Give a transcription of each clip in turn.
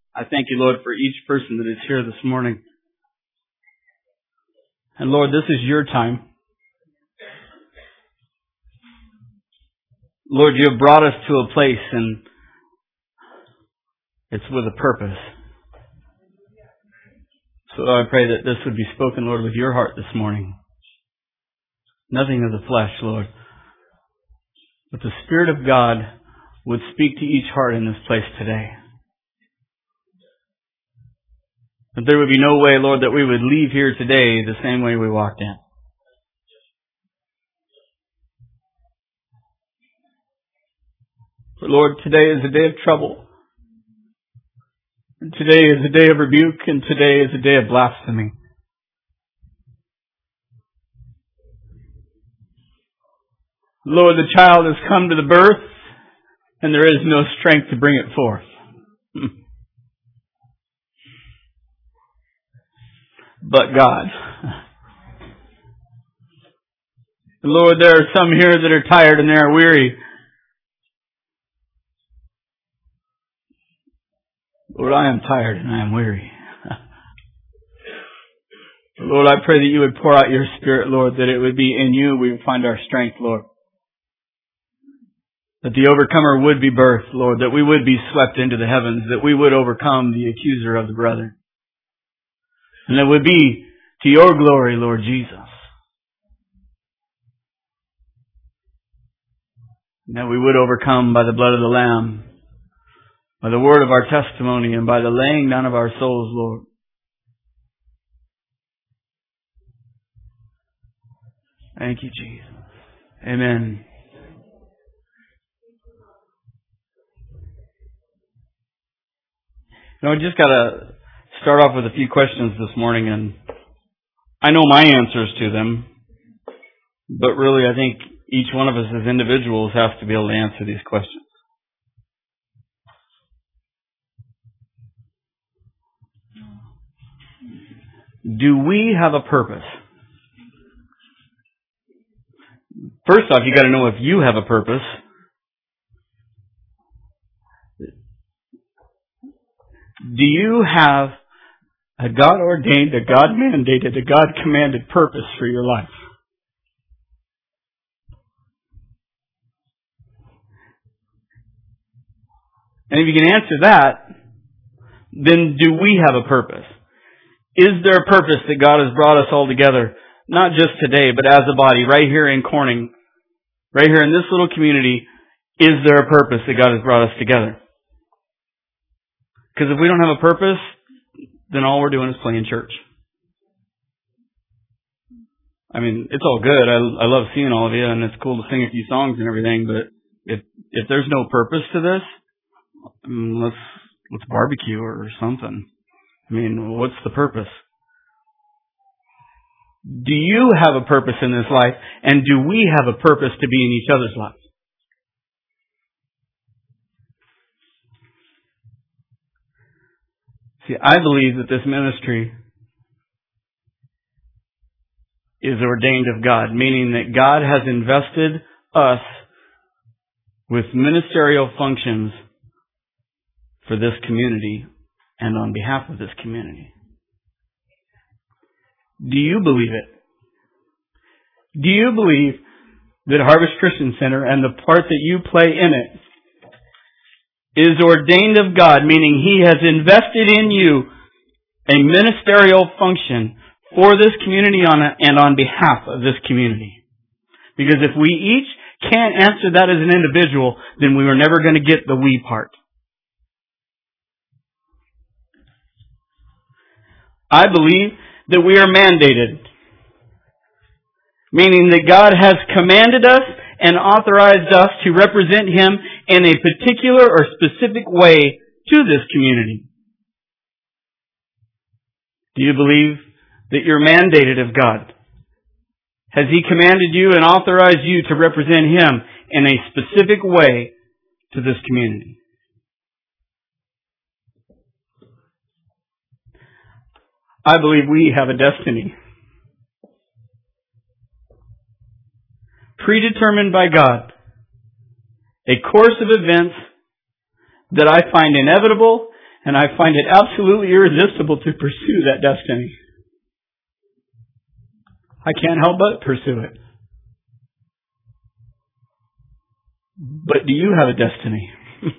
I thank you, Lord, for each person that is here this morning. And Lord, this is your time. Lord, you have brought us to a place, and it's with a purpose. So I pray that this would be spoken, Lord, with your heart this morning. Nothing of the flesh, Lord. But the Spirit of God would speak to each heart in this place today. That there would be no way, Lord, that we would leave here today the same way we walked in. But Lord, today is a day of trouble. And today is a day of rebuke, and today is a day of blasphemy. Lord, the child has come to the birth, and there is no strength to bring it forth. But God. Lord, there are some here that are tired and they are weary. Lord, I am tired and I am weary. Lord, I pray that you would pour out your Spirit, Lord, that it would be in you we would find our strength, Lord. That the overcomer would be birthed, Lord, that we would be swept into the heavens, that we would overcome the accuser of the brethren. And that would be to your glory, Lord Jesus. And that we would overcome by the blood of the Lamb, by the word of our testimony, and by the laying down of our souls, Lord. Thank you, Jesus. Amen. I just got to start off with a few questions this morning, and I know my answers to them, but really I think each one of us as individuals has to be able to answer these questions. Do we have a purpose? First off, you got to know if you have a purpose. Do you have a God-ordained, a God-mandated, a God-commanded purpose for your life? And if you can answer that, then do we have a purpose? Is there a purpose that God has brought us all together, not just today, but as a body, right here in Corning, right here in this little community? Is there a purpose that God has brought us together? Because if we don't have a purpose, then all we're doing is playing church. I mean, it's all good. I love seeing all of you, and it's cool to sing a few songs and everything, but if there's no purpose to this, let's barbecue or something. I mean, what's the purpose? Do you have a purpose in this life, and do we have a purpose to be in each other's lives? See, I believe that this ministry is ordained of God, meaning that God has invested us with ministerial functions for this community and on behalf of this community. Do you believe it? Do you believe that Harvest Christian Center and the part that you play in it is ordained of God, meaning He has invested in you a ministerial function for this community and on behalf of this community? Because if we each can't answer that as an individual, then we were never going to get the we part. I believe that we are mandated, meaning that God has commanded us and authorized us to represent Him in a particular or specific way to this community. Do you believe that you're mandated of God? Has He commanded you and authorized you to represent Him in a specific way to this community? I believe we have a destiny predetermined by God, a course of events that I find inevitable And I find it absolutely irresistible to pursue that destiny. I can't help but pursue it. But do you have a destiny?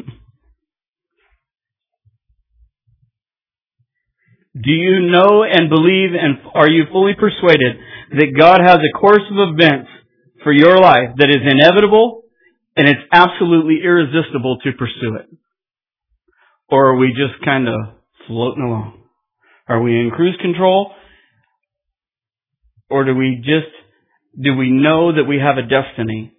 Do you know and believe, and are you fully persuaded that God has a course of events for your life that is inevitable and it's absolutely irresistible to pursue it? Or are we just kind of floating along? Are we in cruise control? Or do we know that we have a destiny?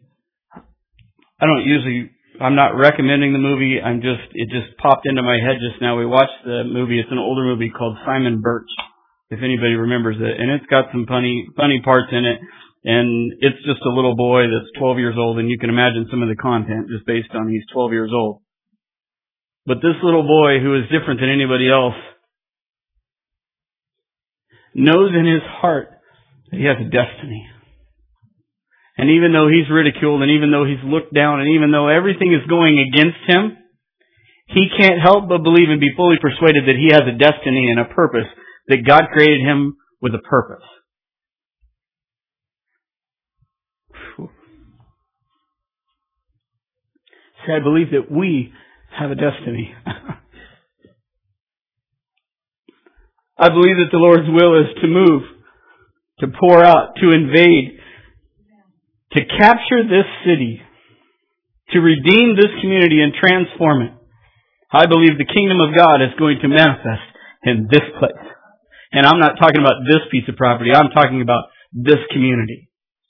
I'm not recommending the movie. It just popped into my head just now. We watched the movie. It's an older movie called Simon Birch, if anybody remembers it. And it's got some funny parts in it. And it's just a little boy that's 12 years old, and you can imagine some of the content just based on he's 12 years old. But this little boy, who is different than anybody else, knows in his heart that he has a destiny. And even though he's ridiculed, and even though he's looked down, and even though everything is going against him, he can't help but believe and be fully persuaded that he has a destiny and a purpose, that God created him with a purpose. See, I believe that we have a destiny. I believe that the Lord's will is to move, to pour out, to invade, to capture this city, to redeem this community and transform it. I believe the kingdom of God is going to manifest in this place. And I'm not talking about this piece of property. I'm talking about this community.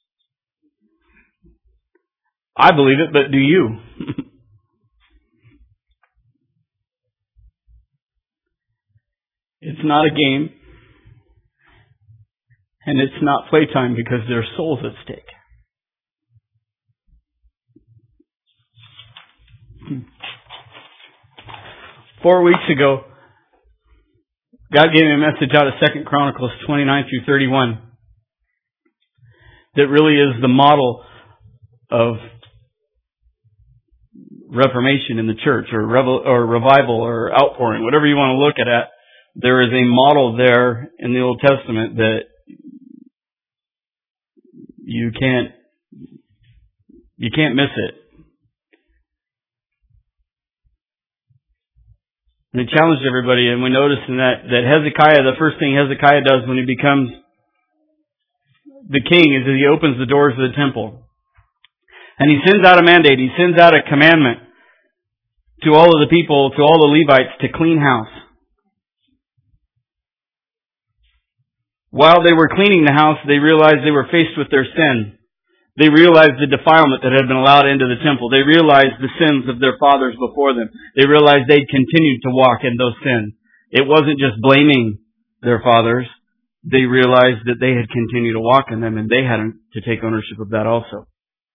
I believe it, but do you? It's not a game. And it's not playtime because there are souls at stake. Four weeks ago, God gave me a message out of 2 Chronicles 29 through 31 that really is the model of reformation in the church, or revival, or outpouring, whatever you want to look at it. There is a model there in the Old Testament that you can't miss it. And it challenged everybody, and we noticed in that Hezekiah, the first thing Hezekiah does when he becomes the king is that he opens the doors of the temple. And he sends out a mandate, he sends out a commandment to all of the people, to all the Levites, to clean house. While they were cleaning the house, they realized they were faced with their sin. They realized the defilement that had been allowed into the temple. They realized the sins of their fathers before them. They realized they'd continued to walk in those sins. It wasn't just blaming their fathers. They realized that they had continued to walk in them, and they had to take ownership of that also.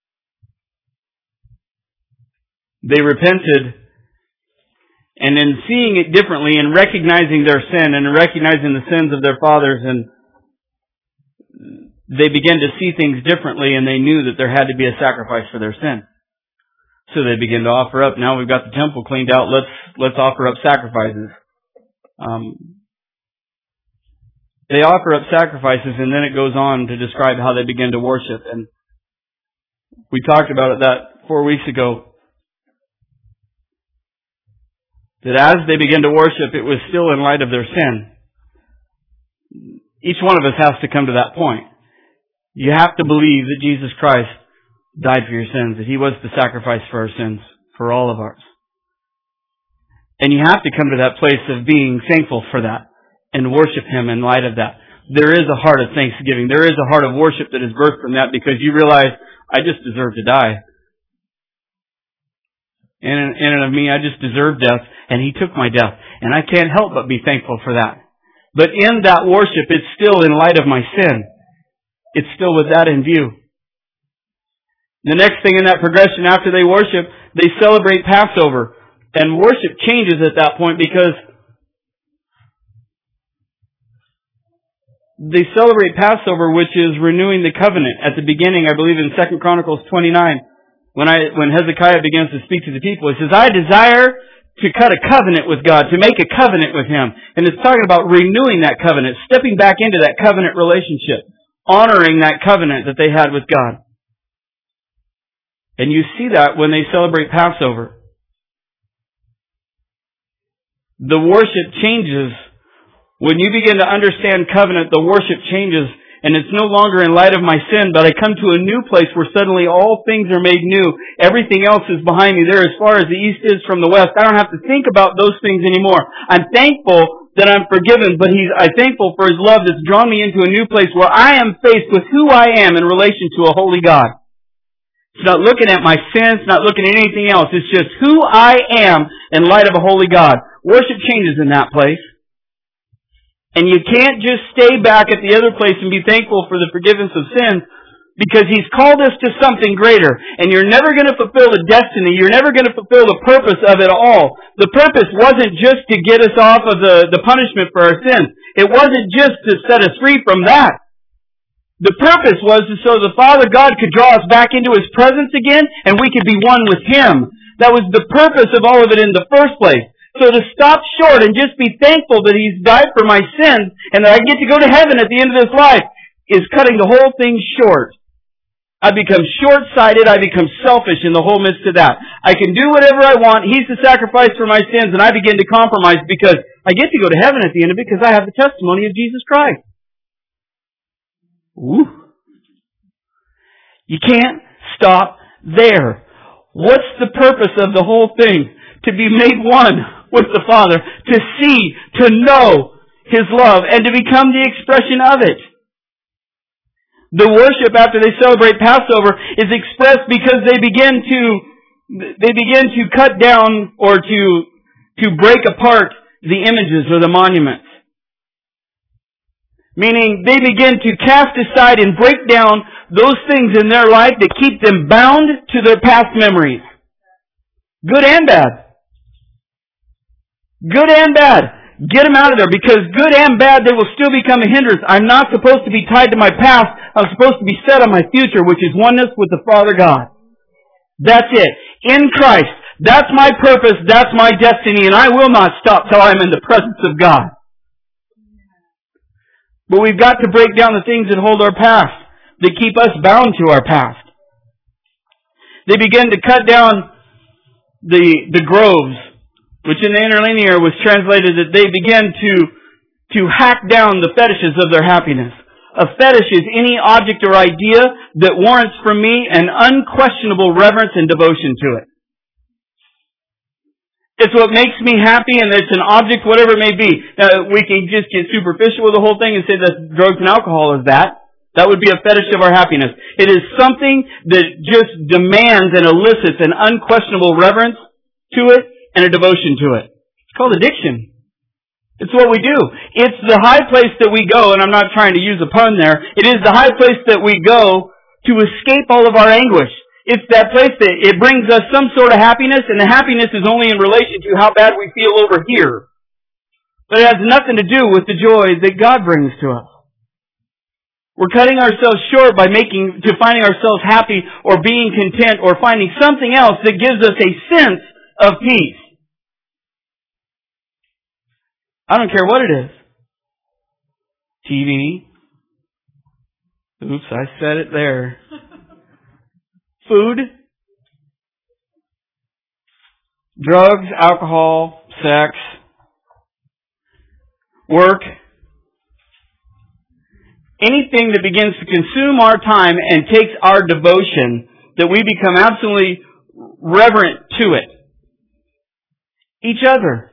They repented, and in seeing it differently and recognizing their sin and recognizing the sins of their fathers, and they began to see things differently, and they knew that there had to be a sacrifice for their sin. So they began to offer up. Now we've got the temple cleaned out. Let's offer up sacrifices. They offer up sacrifices, and then it goes on to describe how they begin to worship. And we talked about that 4 weeks ago. That as they began to worship, it was still in light of their sin. Each one of us has to come to that point. You have to believe that Jesus Christ died for your sins, that He was the sacrifice for our sins, for all of ours. And you have to come to that place of being thankful for that and worship Him in light of that. There is a heart of thanksgiving. There is a heart of worship that is birthed from that, because you realize, I just deserve to die. In and of me, I just deserve death, and He took my death. And I can't help but be thankful for that. But in that worship, it's still in light of my sin. It's still with that in view. The next thing in that progression, after they worship, they celebrate Passover. And worship changes at that point, because they celebrate Passover, which is renewing the covenant. At the beginning, I believe in 2 Chronicles 29, when Hezekiah begins to speak to the people, he says, I desire to cut a covenant with God, to make a covenant with Him. And it's talking about renewing that covenant, stepping back into that covenant relationship, honoring that covenant that they had with God. And you see that when they celebrate Passover. The worship changes. When you begin to understand covenant, the worship changes. And it's no longer in light of my sin, but I come to a new place where suddenly all things are made new. Everything else is behind me. There, as far as the east is from the west, I don't have to think about those things anymore. I'm thankful that I'm forgiven, but I'm thankful for His love that's drawn me into a new place where I am faced with who I am in relation to a holy God. It's not looking at my sins, not looking at anything else. It's just who I am in light of a holy God. Worship changes in that place. And you can't just stay back at the other place and be thankful for the forgiveness of sins, because He's called us to something greater. And you're never going to fulfill the destiny. You're never going to fulfill the purpose of it all. The purpose wasn't just to get us off of the punishment for our sins. It wasn't just to set us free from that. The purpose was so the Father God could draw us back into His presence again, and we could be one with Him. That was the purpose of all of it in the first place. So to stop short and just be thankful that He's died for my sins and that I get to go to heaven at the end of this life is cutting the whole thing short. I become short-sighted. I become selfish in the whole midst of that. I can do whatever I want. He's the sacrifice for my sins, and I begin to compromise because I get to go to heaven at the end of it because I have the testimony of Jesus Christ. Ooh. You can't stop there. What's the purpose of the whole thing? To be made one with the Father, to see, to know His love, and to become the expression of it. The worship after they celebrate Passover is expressed because they begin to cut down or to break apart the images or the monuments. Meaning they begin to cast aside and break down those things in their life that keep them bound to their past memories. Good and bad. Good and bad. Get them out of there, because good and bad, they will still become a hindrance. I'm not supposed to be tied to my past. I'm supposed to be set on my future, which is oneness with the Father God. That's it. In Christ. That's my purpose. That's my destiny. And I will not stop till I'm in the presence of God. But we've got to break down the things that hold our past, that keep us bound to our past. They begin to cut down the groves, which in the interlinear was translated that they began to hack down the fetishes of their happiness. A fetish is any object or idea that warrants from me an unquestionable reverence and devotion to it. It's what makes me happy, and it's an object, whatever it may be. Now, we can just get superficial with the whole thing and say that drugs and alcohol is that. That would be a fetish of our happiness. It is something that just demands and elicits an unquestionable reverence to it and a devotion to it. It's called addiction. It's what we do. It's the high place that we go, and I'm not trying to use a pun there. It is the high place that we go to escape all of our anguish. It's that place that it brings us some sort of happiness, and the happiness is only in relation to how bad we feel over here. But it has nothing to do with the joy that God brings to us. We're cutting ourselves short by finding ourselves happy or being content or finding something else that gives us a sense of peace. I don't care what it is. TV. Oops, I said it there. Food. Drugs, alcohol, sex. Work. Anything that begins to consume our time and takes our devotion, that we become absolutely reverent to it. Each other.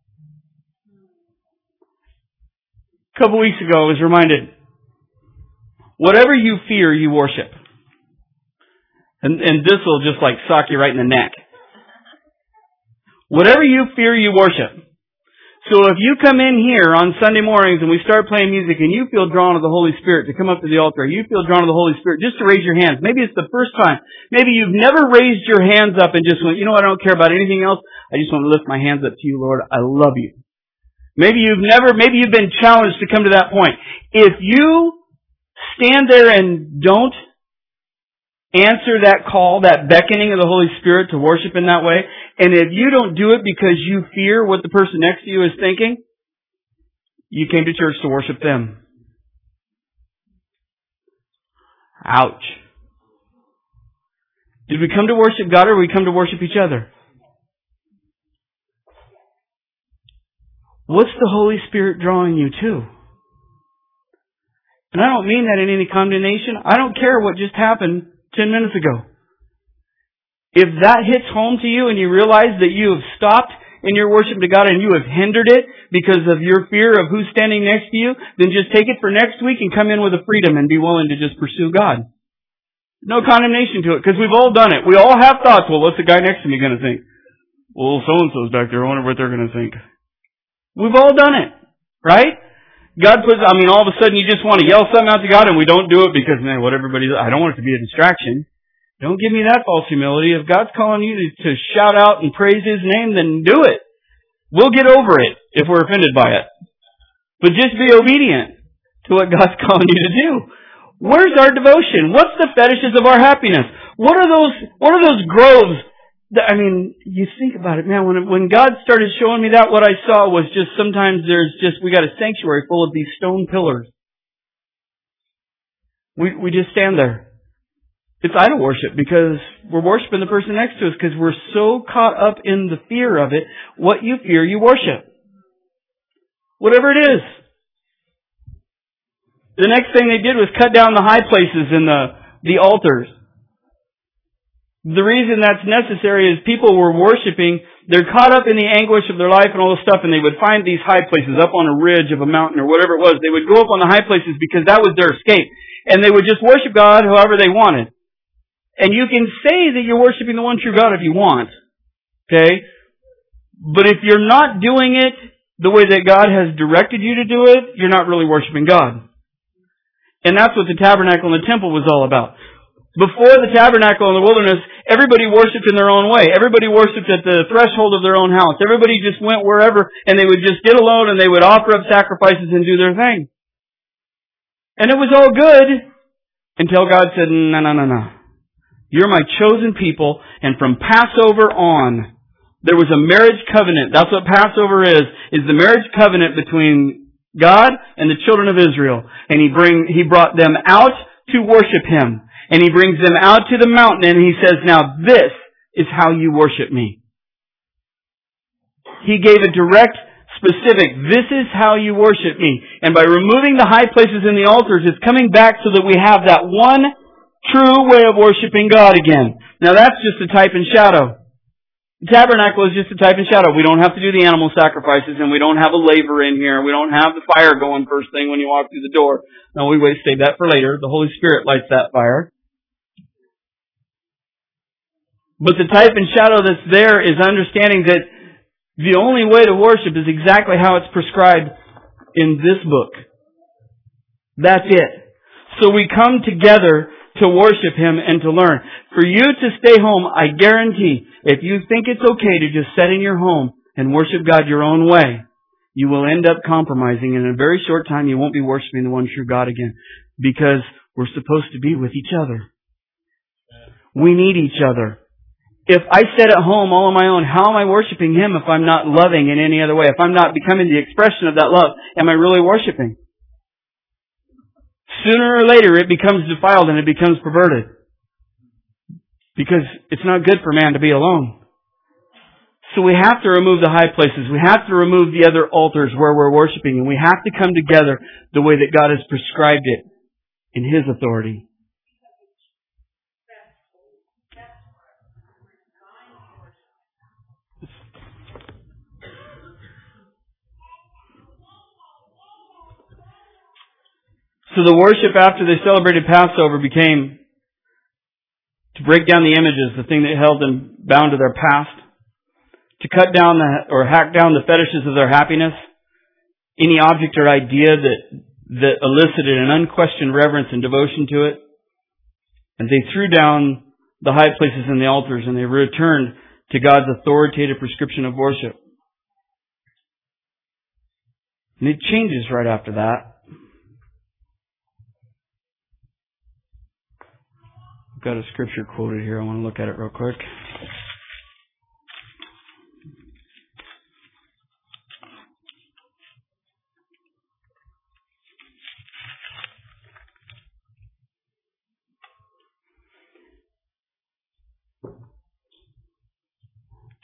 A couple weeks ago, I was reminded, whatever you fear, you worship. And this will just like sock you right in the neck. Whatever you fear, you worship. So if you come in here on Sunday mornings and we start playing music and you feel drawn to the Holy Spirit to come up to the altar, you feel drawn to the Holy Spirit just to raise your hands. Maybe it's the first time. Maybe you've never raised your hands up and just went, you know what, I don't care about anything else. I just want to lift my hands up to you, Lord. I love you. Maybe you've been challenged to come to that point. If you stand there and don't answer that call, that beckoning of the Holy Spirit to worship in that way, And if you don't do it because you fear what the person next to you is thinking, you came to church to worship them. Ouch. Did we come to worship God or did we come to worship each other? What's the Holy Spirit drawing you to? And I don't mean that in any condemnation. I don't care what just happened 10 minutes ago. If that hits home to you and you realize that you have stopped in your worship to God and you have hindered it because of your fear of who's standing next to you, then just take it for next week and come in with a freedom and be willing to just pursue God. No condemnation to it, because we've all done it. We all have thoughts. Well, what's the guy next to me going to think? Well, so-and-so's back there. I wonder what they're going to think. We've all done it, right? God puts, all of a sudden you just want to yell something out to God and we don't do it because, man, what everybody's, I don't want it to be a distraction. Don't give me that false humility. If God's calling you to shout out and praise His name, then do it. We'll get over it if we're offended by it. But just be obedient to what God's calling you to do. Where's our devotion? What's the fetishes of our happiness? What are those groves? You think about it, man. When God started showing me that, what I saw was just sometimes we got a sanctuary full of these stone pillars. We just stand there. It's idol worship because we're worshiping the person next to us because we're so caught up in the fear of it. What you fear, you worship. Whatever it is. The next thing they did was cut down the high places in the altars. The reason that's necessary is people were worshiping, they're caught up in the anguish of their life and all this stuff, and they would find these high places up on a ridge of a mountain or whatever it was. They would go up on the high places because that was their escape. And they would just worship God however they wanted. And you can say that you're worshiping the one true God if you want. Okay? But if you're not doing it the way that God has directed you to do it, you're not really worshiping God. And that's what the tabernacle and the temple was all about. Before the tabernacle in the wilderness, everybody worshipped in their own way. Everybody worshipped at the threshold of their own house. Everybody just went wherever and they would just get alone and they would offer up sacrifices and do their thing. And it was all good until God said, no. You're my chosen people, and from Passover on, there was a marriage covenant. That's what Passover is the marriage covenant between God and the children of Israel. And He brought them out to worship Him. And He brings them out to the mountain and He says, now this is how you worship me. He gave a direct, specific, this is how you worship me. And by removing the high places in the altars, it's coming back so that we have that one true way of worshiping God again. Now that's just a type and shadow. The tabernacle is just a type and shadow. We don't have to do the animal sacrifices and we don't have a laver in here. We don't have the fire going first thing when you walk through the door. No, we save that for later. The Holy Spirit lights that fire. But the type and shadow that's there is understanding that the only way to worship is exactly how it's prescribed in this book. That's it. So we come together to worship Him and to learn. For you to stay home, I guarantee, if you think it's okay to just sit in your home and worship God your own way, you will end up compromising. And in a very short time, you won't be worshiping the one true God again. Because we're supposed to be with each other. We need each other. If I sit at home all on my own, how am I worshiping Him if I'm not loving in any other way? If I'm not becoming the expression of that love, am I really worshiping? Sooner or later it becomes defiled and it becomes perverted. Because it's not good for man to be alone. So we have to remove the high places. We have to remove the other altars where we're worshiping. And we have to come together the way that God has prescribed it in His authority. So the worship after they celebrated Passover became to break down the images, the thing that held them bound to their past, to cut down or hack down the fetishes of their happiness, any object or idea that elicited an unquestioned reverence and devotion to it. And they threw down the high places and the altars and they returned to God's authoritative prescription of worship. And it changes right after that. I've got a scripture quoted here. I want to look at it real quick.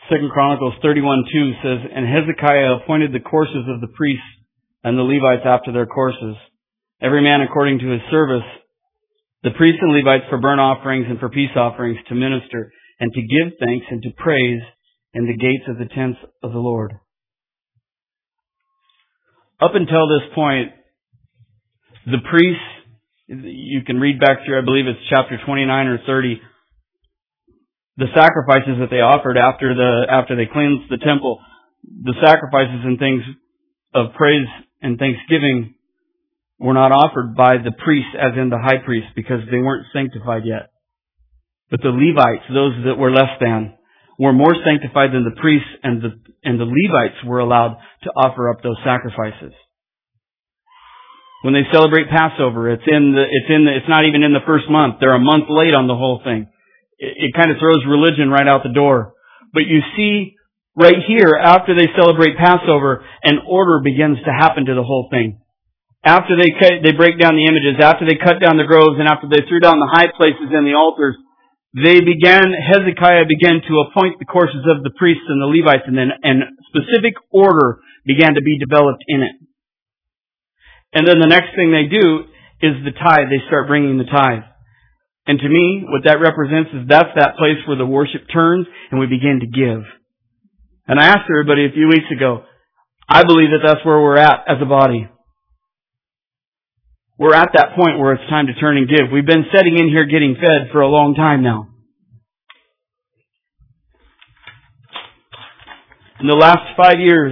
2 Chronicles 31:2 says, "And Hezekiah appointed the courses of the priests and the Levites after their courses, every man according to his service, the priests and Levites for burnt offerings and for peace offerings, to minister and to give thanks and to praise in the gates of the tents of the Lord." Up until this point, the priests, you can read back through, I believe it's chapter 29 or 30, the sacrifices that they offered after they cleansed the temple, the sacrifices and things of praise and thanksgiving were not offered by the priests, as in the high priest, because they weren't sanctified yet. But the Levites, those that were less than, were more sanctified than the priests, and the Levites were allowed to offer up those sacrifices. When they celebrate Passover, it's not even in the first month. They're a month late on the whole thing. It kind of throws religion right out the door. But you see right here, after they celebrate Passover, an order begins to happen to the whole thing. After they break down the images, after they cut down the groves, and after they threw down the high places and the altars, Hezekiah began to appoint the courses of the priests and the Levites, and specific order began to be developed in it. And then the next thing they do is the tithe. They start bringing the tithe. And to me, what that represents is that's that place where the worship turns and we begin to give. And I asked everybody a few weeks ago, I believe that that's where we're at as a body. We're at that point where it's time to turn and give. We've been sitting in here getting fed for a long time now. In the last 5 years,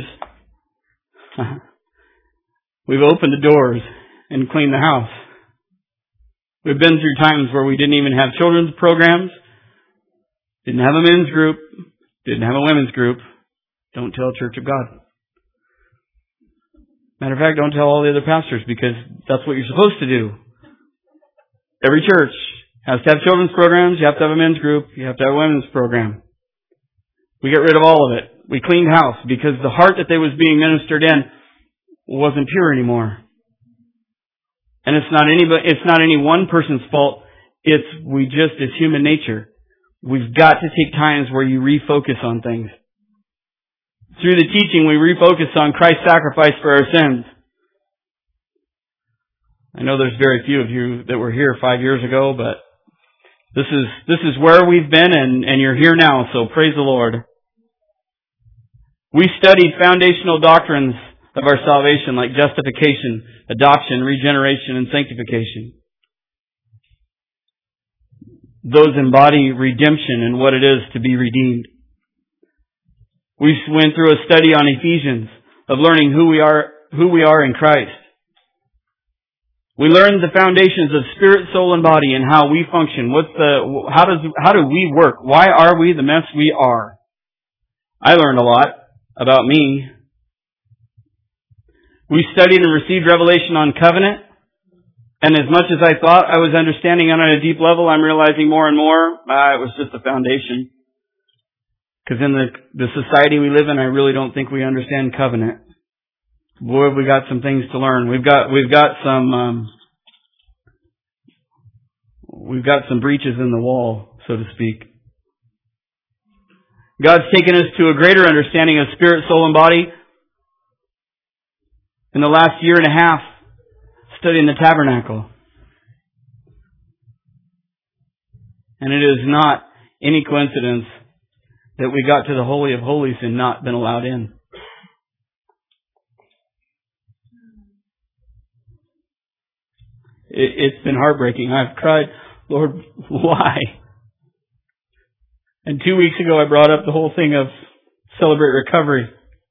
we've opened the doors and cleaned the house. We've been through times where we didn't even have children's programs, didn't have a men's group, didn't have a women's group. Don't tell Church of God. Matter of fact, don't tell all the other pastors, because that's what you're supposed to do. Every church has to have children's programs, you have to have a men's group, you have to have a women's program. We get rid of all of it. We cleaned house because the heart that they was being ministered in wasn't pure anymore. And it's not any one person's fault. It's human nature. We've got to take times where you refocus on things. Through the teaching, we refocus on Christ's sacrifice for our sins. I know there's very few of you that were here 5 years ago, but this is where we've been, and you're here now, so praise the Lord. We studied foundational doctrines of our salvation, like justification, adoption, regeneration, and sanctification. Those embody redemption and what it is to be redeemed. We went through a study on Ephesians of learning who we are in Christ. We learned the foundations of spirit, soul, and body, and how we function. How do we work? Why are we the mess we are? I learned a lot about me. We studied and received revelation on covenant. And as much as I thought I was understanding on a deep level, I'm realizing more and more, it was just a foundation. Because in the society we live in, I really don't think we understand covenant. Boy, we got some things to learn. We've got some breaches in the wall, so to speak. God's taken us to a greater understanding of spirit, soul, and body in the last year and a half, studying the tabernacle. And it is not any coincidence that we got to the Holy of Holies and not been allowed in. It's been heartbreaking. I've cried, Lord, why? And 2 weeks ago I brought up the whole thing of Celebrate Recovery.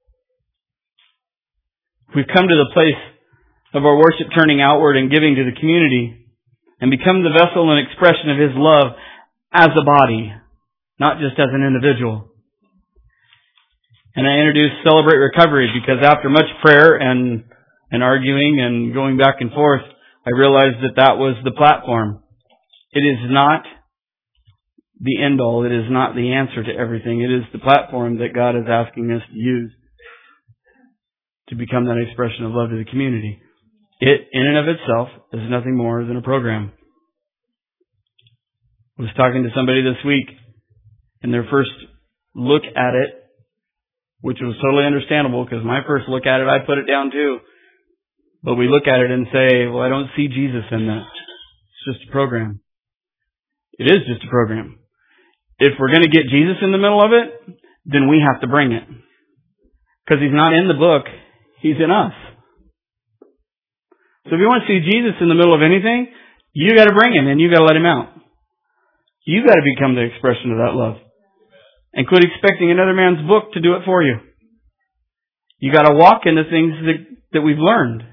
We've come to the place of our worship turning outward and giving to the community and become the vessel and expression of His love as a body, not just as an individual. And I introduced Celebrate Recovery because after much prayer and arguing and going back and forth, I realized that was the platform. It is not the end all. It is not the answer to everything. It is the platform that God is asking us to use to become that expression of love to the community. It, in and of itself, is nothing more than a program. I was talking to somebody this week, and their first look at it, which was totally understandable because my first look at it, I put it down too. But we look at it and say, well, I don't see Jesus in that. It's just a program. It is just a program. If we're going to get Jesus in the middle of it, then we have to bring it. Because He's not in the book. He's in us. So if you want to see Jesus in the middle of anything, you got to bring Him and you got to let Him out. You got to become the expression of that love. And quit expecting another man's book to do it for you. You got to walk in the things that we've learned.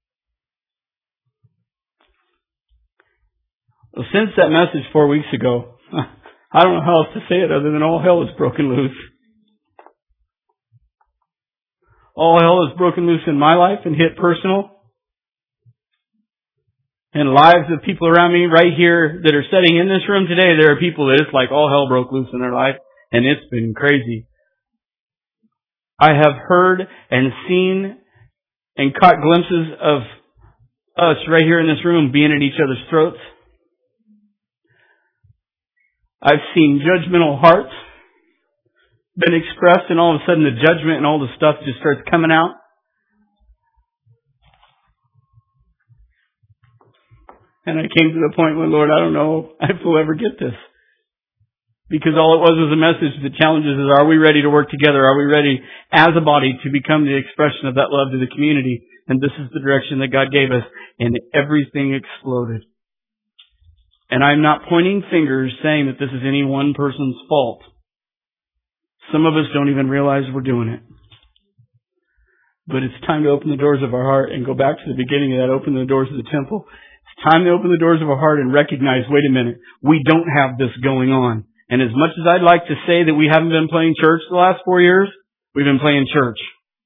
Well, since that message 4 weeks ago, I don't know how else to say it other than all hell is broken loose. All hell is broken loose in my life and hit personal. And lives of people around me right here that are sitting in this room today, there are people that it's like all hell broke loose in their life. And it's been crazy. I have heard and seen and caught glimpses of us right here in this room being at each other's throats. I've seen judgmental hearts been expressed, and all of a sudden the judgment and all the stuff just starts coming out. And I came to the point where, Lord, I don't know if we'll ever get this. Because all it was a message that challenges is, are we ready to work together? Are we ready as a body to become the expression of that love to the community? And this is the direction that God gave us. And everything exploded. And I'm not pointing fingers saying that this is any one person's fault. Some of us don't even realize we're doing it. But it's time to open the doors of our heart and go back to the beginning of that, open the doors of the temple. It's time to open the doors of our heart and recognize, wait a minute, we don't have this going on. And as much as I'd like to say that we haven't been playing church the last 4 years, we've been playing church.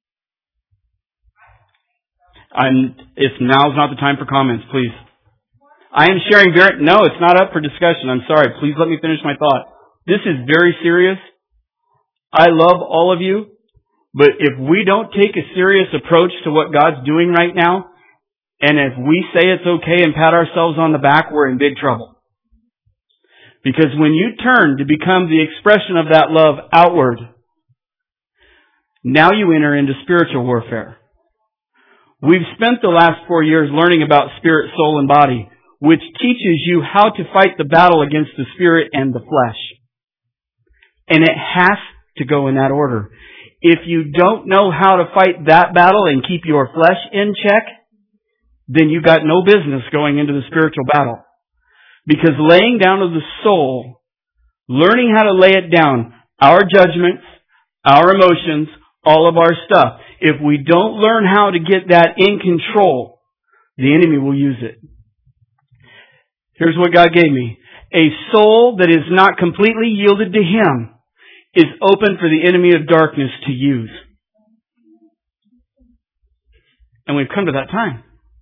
Now's not the time for comments, please. I am sharing no, it's not up for discussion. I'm sorry. Please let me finish my thought. This is very serious. I love all of you, but if we don't take a serious approach to what God's doing right now, and if we say it's okay and pat ourselves on the back, we're in big trouble. Because when you turn to become the expression of that love outward, now you enter into spiritual warfare. We've spent the last 4 years learning about spirit, soul, and body, which teaches you how to fight the battle against the spirit and the flesh. And it has to go in that order. If you don't know how to fight that battle and keep your flesh in check, then you got no business going into the spiritual battle. Because laying down of the soul, learning how to lay it down, our judgments, our emotions, all of our stuff, if we don't learn how to get that in control, the enemy will use it. Here's what God gave me. A soul that is not completely yielded to Him is open for the enemy of darkness to use. And we've come to that time.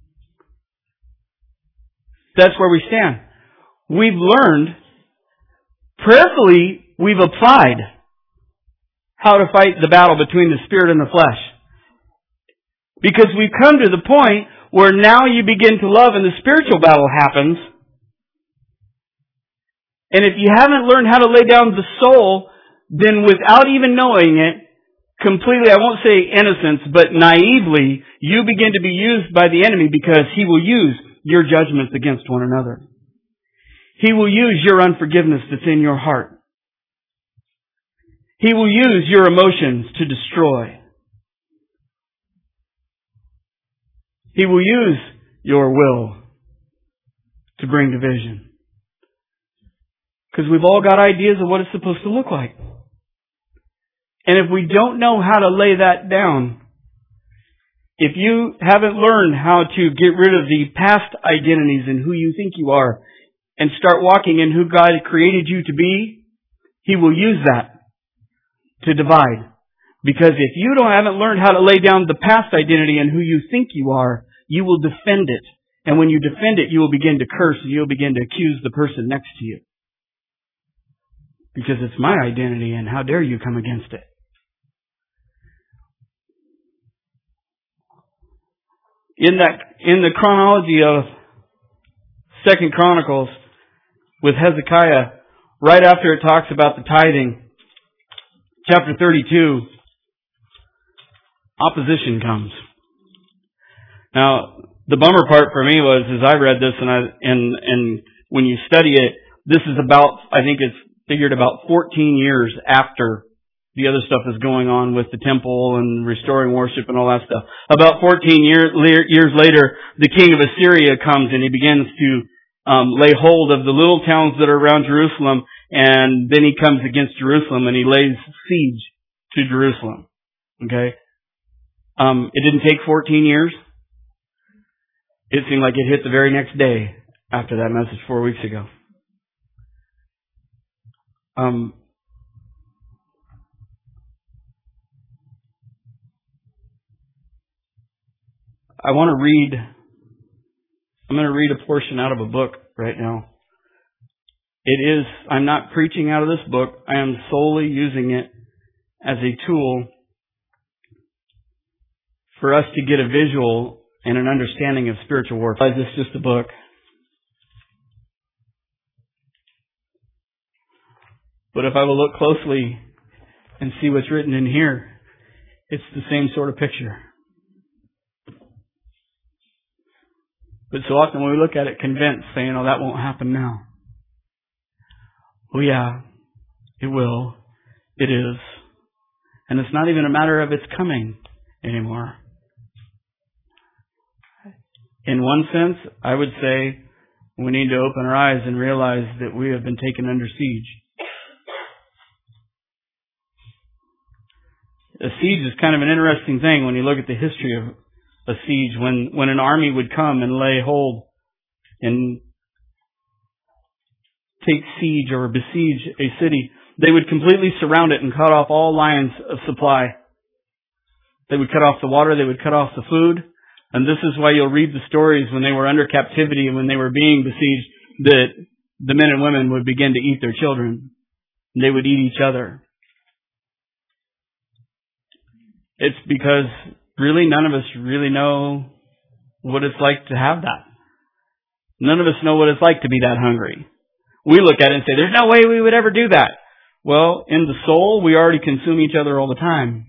That's where we stand. We've learned, prayerfully, we've applied how to fight the battle between the spirit and the flesh. Because we've come to the point where now you begin to love and the spiritual battle happens. And if you haven't learned how to lay down the soul, then without even knowing it, completely, I won't say innocence, but naively, you begin to be used by the enemy because he will use your judgments against one another. He will use your unforgiveness that's in your heart. He will use your emotions to destroy. He will use your will to bring division. Because we've all got ideas of what it's supposed to look like. And if we don't know how to lay that down, if you haven't learned how to get rid of the past identities and who you think you are, and start walking in who God created you to be, He will use that to divide. Because if you haven't learned how to lay down the past identity and who you think you are, you will defend it. And when you defend it, you will begin to curse and you'll begin to accuse the person next to you. Because it's my identity and how dare you come against it. In the chronology of 2 Chronicles, with Hezekiah, right after it talks about the tithing, chapter 32, opposition comes. Now, the bummer part for me was, as I read this, and when you study it, this is about, I think it's figured about 14 years after the other stuff is going on with the temple and restoring worship and all that stuff. About 14 years later, the king of Assyria comes and he begins to lay hold of the little towns that are around Jerusalem, and then he comes against Jerusalem and he lays siege to Jerusalem. Okay? It didn't take 14 years. It seemed like it hit the very next day after that message 4 weeks ago. I'm going to read a portion out of a book right now. I'm not preaching out of this book. I am solely using it as a tool for us to get a visual and an understanding of spiritual warfare. This is just a book. But if I will look closely and see what's written in here, it's the same sort of picture. But so often when we look at it convinced, saying, oh, that won't happen now. Oh yeah, it will. It is. And it's not even a matter of it's coming anymore. In one sense, I would say we need to open our eyes and realize that we have been taken under siege. A siege is kind of an interesting thing when you look at the history of a siege. When an army would come and lay hold and take siege or besiege a city, they would completely surround it and cut off all lines of supply. They would cut off the water, they would cut off the food. And this is why you'll read the stories when they were under captivity and when they were being besieged, that the men and women would begin to eat their children. And they would eat each other. It's because really none of us really know what it's like to have that. None of us know what it's like to be that hungry. We look at it and say, there's no way we would ever do that. Well, in the soul, we already consume each other all the time.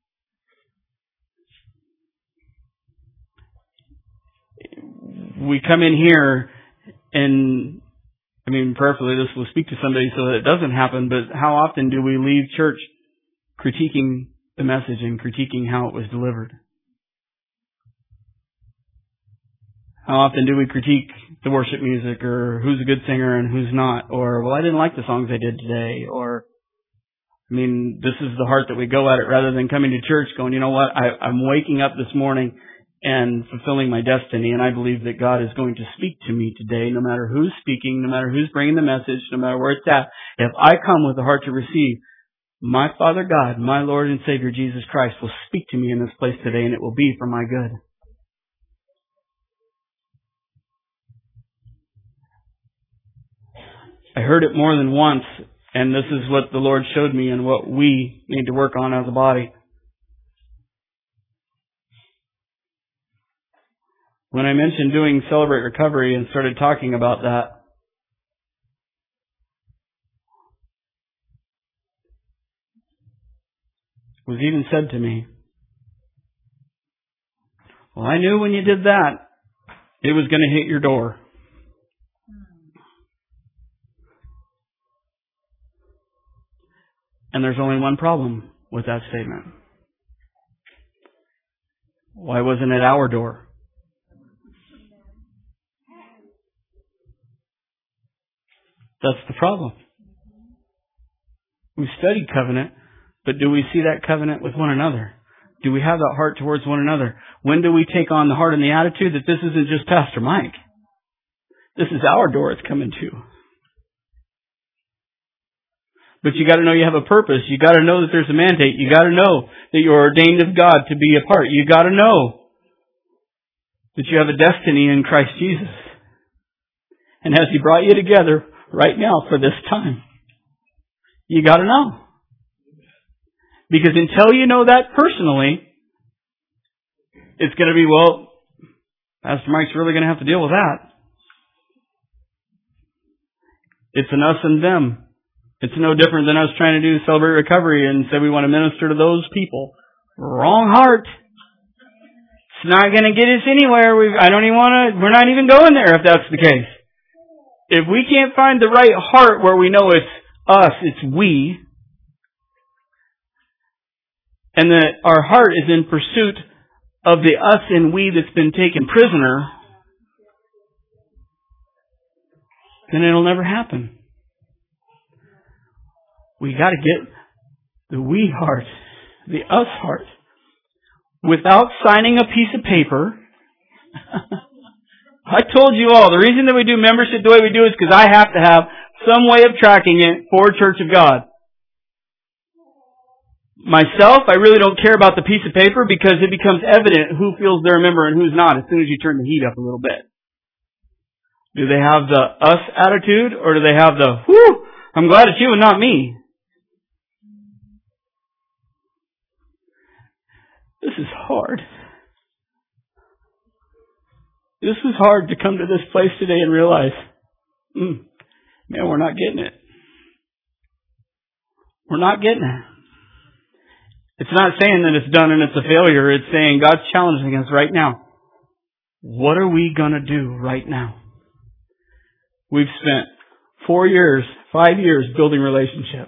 We come in here and, prayerfully this will speak to somebody so that it doesn't happen, but how often do we leave church critiquing the message and critiquing how it was delivered? How often do we critique the worship music, or who's a good singer and who's not? Or, well, I didn't like the songs they did today. Or, this is the heart that we go at it, rather than coming to church going, you know what, I'm waking up this morning and fulfilling my destiny, and I believe that God is going to speak to me today, no matter who's speaking, no matter who's bringing the message, no matter where it's at. If I come with a heart to receive, my Father God, my Lord and Savior Jesus Christ will speak to me in this place today, and it will be for my good. I heard it more than once, and this is what the Lord showed me and what we need to work on as a body. When I mentioned doing Celebrate Recovery and started talking about that, it was even said to me, well, I knew when you did that, it was going to hit your door. And there's only one problem with that statement. Why wasn't it our door? That's the problem. We studied covenant, but do we see that covenant with one another? Do we have that heart towards one another? When do we take on the heart and the attitude that this isn't just Pastor Mike? This is our door it's coming to. But you got to know you have a purpose. You got to know that there's a mandate. You got to know that you're ordained of God to be a part. You got to know that you have a destiny in Christ Jesus. And has He brought you together right now for this time? You got to know. Because until you know that personally, it's going to be, well, Pastor Mike's really going to have to deal with that. It's an us and them It's no different than us trying to do Celebrate Recovery and say we want to minister to those people. Wrong heart. It's not going to get us anywhere. We're not even going there if that's the case. If we can't find the right heart where we know it's us, it's we, and that our heart is in pursuit of the us and we that's been taken prisoner, then it'll never happen. We got to get the we heart, the us heart, without signing a piece of paper. I told you all, the reason that we do membership the way we do is because I have to have some way of tracking it for Church of God. Myself, I really don't care about the piece of paper because it becomes evident who feels they're a member and who's not as soon as you turn the heat up a little bit. Do they have the us attitude or do they have the, whew, I'm glad it's you and not me? This is hard. This was hard to come to this place today and realize, man, we're not getting it. We're not getting it. It's not saying that it's done and it's a failure. It's saying God's challenging us right now. What are we going to do right now? We've spent 5 years building relationship.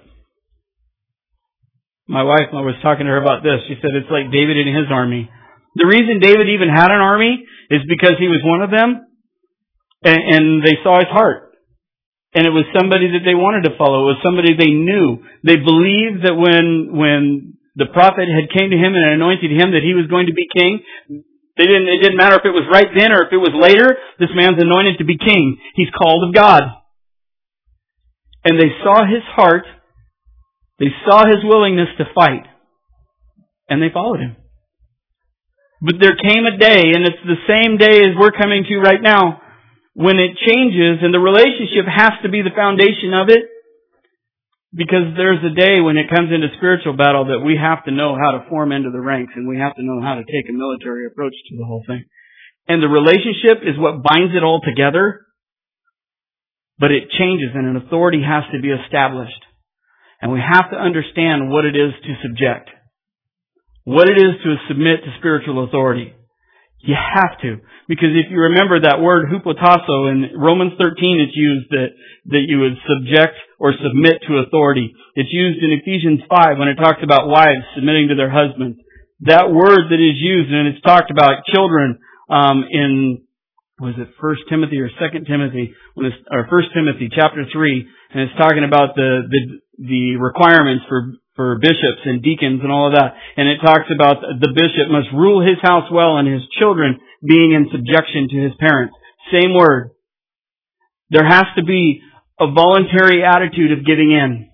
My wife, I was talking to her about this. She said it's like David and his army. The reason David even had an army is because he was one of them, and they saw his heart. And it was somebody that they wanted to follow. It was somebody they knew. They believed that when the prophet had came to him and anointed him that he was going to be king, it didn't matter if it was right then or if it was later, this man's anointed to be king. He's called of God. And they saw his heart. They saw his willingness to fight. And they followed him. But there came a day, and it's the same day as we're coming to right now, when it changes, and the relationship has to be the foundation of it, because there's a day when it comes into spiritual battle that we have to know how to form into the ranks, and we have to know how to take a military approach to the whole thing. And the relationship is what binds it all together, but it changes, and an authority has to be established. And we have to understand what it is to subject. What it is to submit to spiritual authority. You have to. Because if you remember that word hupotasso in Romans 13, it's used that you would subject or submit to authority. It's used in Ephesians 5 when it talks about wives submitting to their husbands. That word that is used, and it's talked about children in, was it 1 Timothy or 2 Timothy? Or 1 Timothy chapter 3, and it's talking about the requirements for bishops and deacons and all of that. And it talks about the bishop must rule his house well and his children being in subjection to his parents. Same word. There has to be a voluntary attitude of giving in.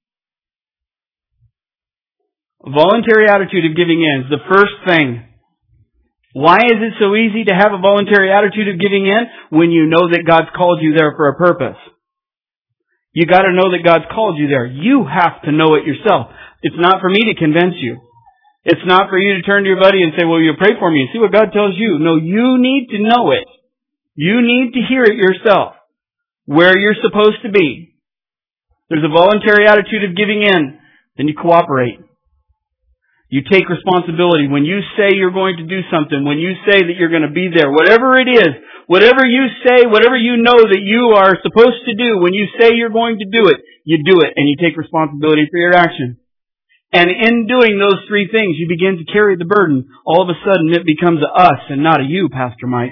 A voluntary attitude of giving in is the first thing. Why is it so easy to have a voluntary attitude of giving in? When you know that God's called you there for a purpose. You got to know that God's called you there. You have to know it yourself. It's not for me to convince you. It's not for you to turn to your buddy and say, well, you pray for me and see what God tells you. No, you need to know it. You need to hear it yourself. Where you're supposed to be. There's a voluntary attitude of giving in. Then you cooperate. You take responsibility. When you say you're going to do something, when you say that you're going to be there, whatever it is, whatever you say, whatever you know that you are supposed to do, when you say you're going to do it, you do it and you take responsibility for your action. And in doing those three things, you begin to carry the burden. All of a sudden, it becomes a us and not a you, Pastor Mike.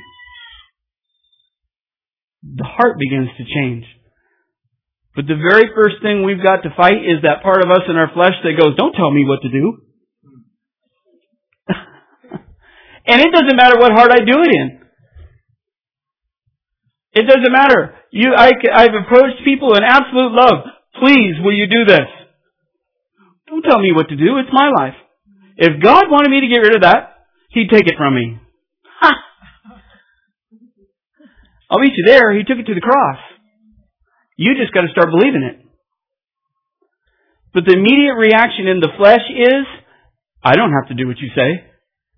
The heart begins to change. But the very first thing we've got to fight is that part of us in our flesh that goes, don't tell me what to do. And it doesn't matter what heart I do it in. It doesn't matter. I've approached people in absolute love. Please, will you do this? Don't tell me what to do. It's my life. If God wanted me to get rid of that, He'd take it from me. Ha! I'll meet you there. He took it to the cross. You just got to start believing it. But the immediate reaction in the flesh is, I don't have to do what you say.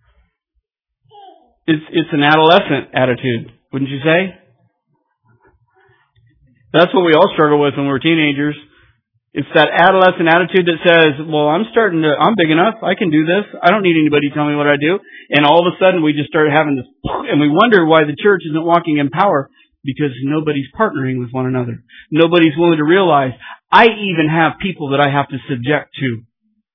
It's an adolescent attitude, wouldn't you say? That's what we all struggle with when we're teenagers. It's that adolescent attitude that says, well, I'm big enough. I can do this. I don't need anybody to tell me what I do. And all of a sudden we just start having this, and we wonder why the church isn't walking in power, because nobody's partnering with one another. Nobody's willing to realize, I even have people that I have to subject to.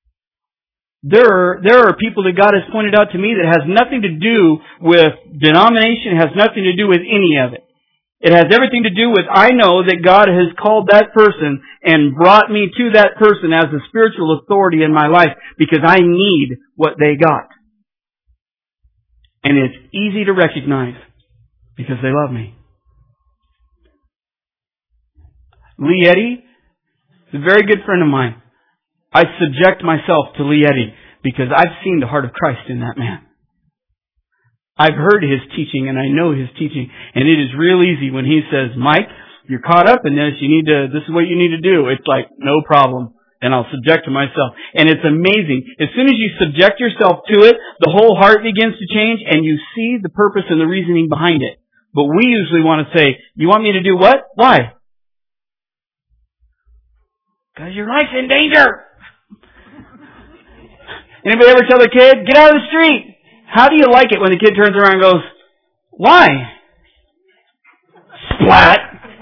There are people that God has pointed out to me that has nothing to do with denomination, has nothing to do with any of it. It has everything to do with, I know that God has called that person and brought me to that person as a spiritual authority in my life because I need what they got. And it's easy to recognize because they love me. Lee Eddy is a very good friend of mine. I subject myself to Lee Eddy because I've seen the heart of Christ in that man. I've heard his teaching and I know his teaching, and it is real easy when he says, Mike, you're caught up in this, this is what you need to do. It's like, no problem. And I'll subject to myself. And it's amazing. As soon as you subject yourself to it, the whole heart begins to change and you see the purpose and the reasoning behind it. But we usually want to say, you want me to do what? Why? Because your life's in danger. Anybody ever tell their kid, get out of the street? How do you like it when the kid turns around and goes, why? Splat!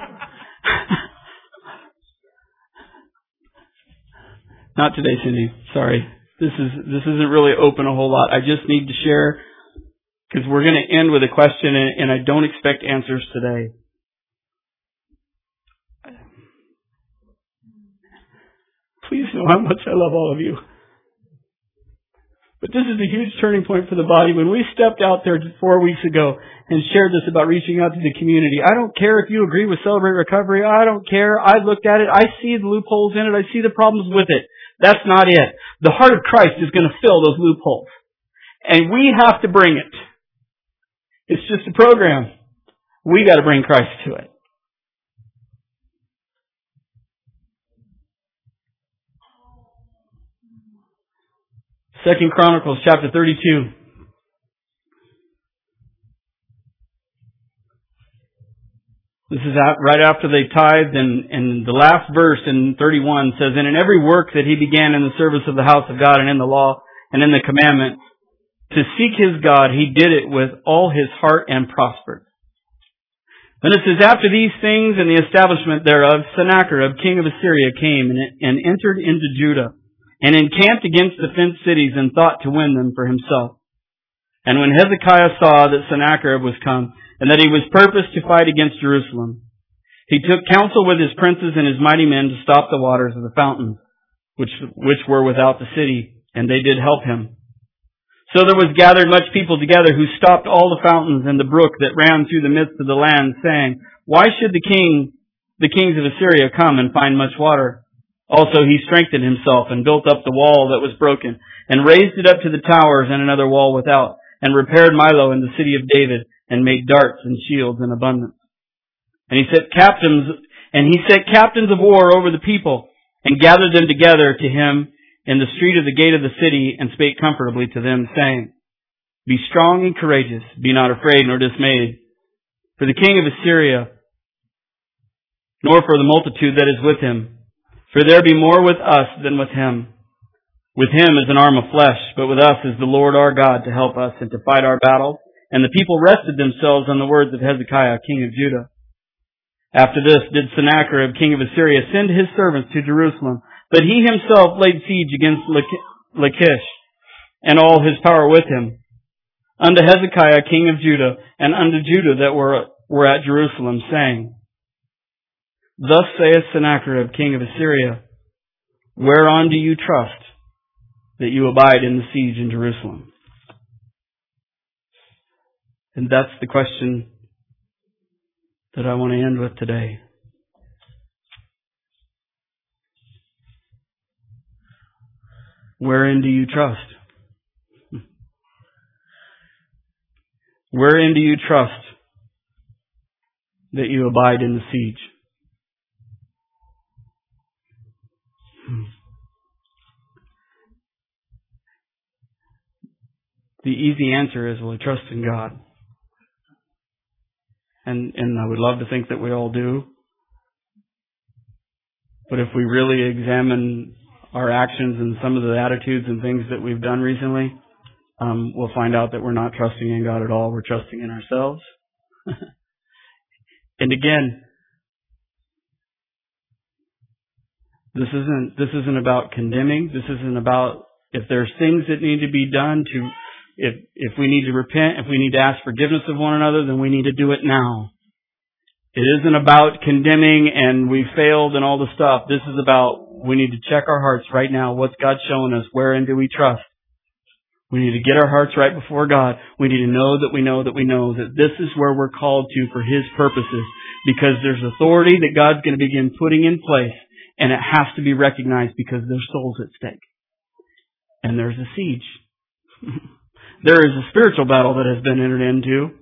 Not today, Cindy. Sorry. This isn't really open a whole lot. I just need to share, because we're going to end with a question, and I don't expect answers today. Please know how much I love all of you. But this is a huge turning point for the body. When we stepped out there 4 weeks ago and shared this about reaching out to the community, I don't care if you agree with Celebrate Recovery. I don't care. I looked at it. I see the loopholes in it. I see the problems with it. That's not it. The heart of Christ is going to fill those loopholes. And we have to bring it. It's just a program. We got to bring Christ to it. 2 Chronicles chapter 32. This is right after they tithed, and the last verse in 31 says, and in every work that he began in the service of the house of God and in the law and in the commandments, to seek his God, he did it with all his heart and prospered. Then it says, after these things and the establishment thereof, Sennacherib, king of Assyria, came and entered into Judah, and encamped against the fenced cities and thought to win them for himself. And when Hezekiah saw that Sennacherib was come, and that he was purposed to fight against Jerusalem, he took counsel with his princes and his mighty men to stop the waters of the fountains, which were without the city, and they did help him. So there was gathered much people together, who stopped all the fountains and the brook that ran through the midst of the land, saying, why should the kings of Assyria come and find much water? Also he strengthened himself and built up the wall that was broken, and raised it up to the towers and another wall without, and repaired Milo in the city of David, and made darts and shields in abundance. And he set captains of war over the people, and gathered them together to him in the street of the gate of the city, and spake comfortably to them, saying, be strong and courageous, be not afraid nor dismayed, for the king of Assyria, nor for the multitude that is with him. For there be more with us than with him. With him is an arm of flesh, but with us is the Lord our God to help us and to fight our battle. And the people rested themselves on the words of Hezekiah, king of Judah. After this did Sennacherib, king of Assyria, send his servants to Jerusalem, but he himself laid siege against Lachish, and all his power with him, unto Hezekiah, king of Judah, and unto Judah that were at Jerusalem, saying, thus saith Sennacherib, king of Assyria, whereon do you trust that you abide in the siege in Jerusalem? And that's the question that I want to end with today. Wherein do you trust? Wherein do you trust that you abide in the siege? The easy answer is, well, I trust in God. And I would love to think that we all do. But if we really examine our actions and some of the attitudes and things that we've done recently, we'll find out that we're not trusting in God at all. We're trusting in ourselves. And again, this isn't about condemning. This isn't about if there's things that need to be done if we need to repent, if we need to ask forgiveness of one another, then we need to do it now. It isn't about condemning and we failed and all the stuff. This is about we need to check our hearts right now. What's God showing us? Wherein do we trust? We need to get our hearts right before God. We need to know that we know that we know that this is where we're called to for His purposes, because there's authority that God's going to begin putting in place, and it has to be recognized because there's souls at stake. And there's a siege. There is a spiritual battle that has been entered into,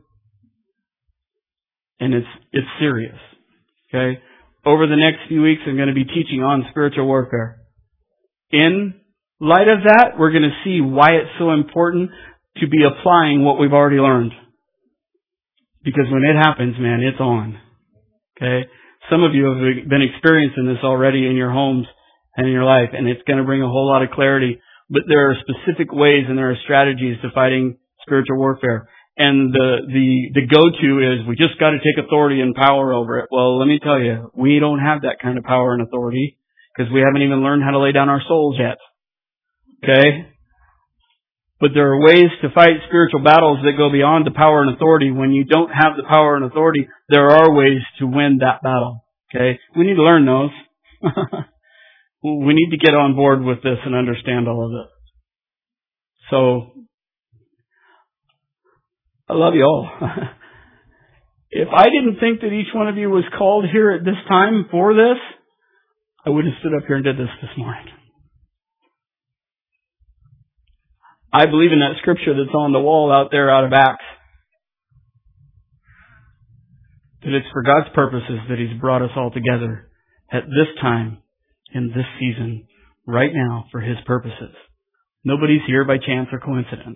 and it's serious. Okay? Over the next few weeks, I'm going to be teaching on spiritual warfare. In light of that, we're going to see why it's so important to be applying what we've already learned. Because when it happens, man, it's on. Okay? Some of you have been experiencing this already in your homes and in your life, and it's going to bring a whole lot of clarity. But there are specific ways and there are strategies to fighting spiritual warfare. And the go-to is we just got to take authority and power over it. Well, let me tell you, we don't have that kind of power and authority because we haven't even learned how to lay down our souls yet. Okay? But there are ways to fight spiritual battles that go beyond the power and authority. When you don't have the power and authority, there are ways to win that battle. Okay? We need to learn those. We need to get on board with this and understand all of it. So, I love you all. If I didn't think that each one of you was called here at this time for this, I would have stood up here and did this morning. I believe in that scripture that's on the wall out there out of Acts. That it's for God's purposes that He's brought us all together at this time, in this season, right now, for His purposes. Nobody's here by chance or coincidence.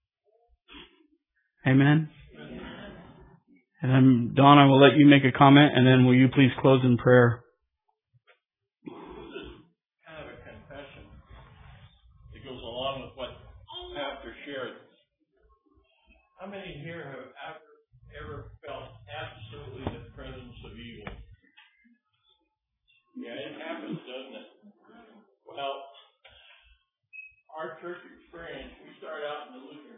Amen? And then, Don, I will let you make a comment, and then will you please close in prayer? This is kind of a confession. It goes along with what Pastor shared. How many here have ever felt absolutely the presence of evil? Yeah, it happens, doesn't it? Well, our church experience, we start out in the Lutheran.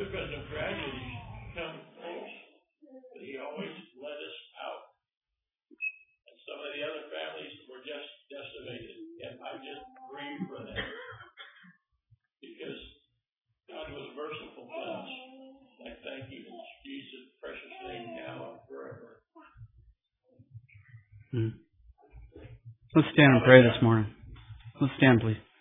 have been some tragedies come close, but He always led us out. And some of the other families were just decimated, and I just grieve for them because God was merciful to us. I thank you in Jesus' precious name now and forever. Let's stand and pray this morning. Let's stand, please.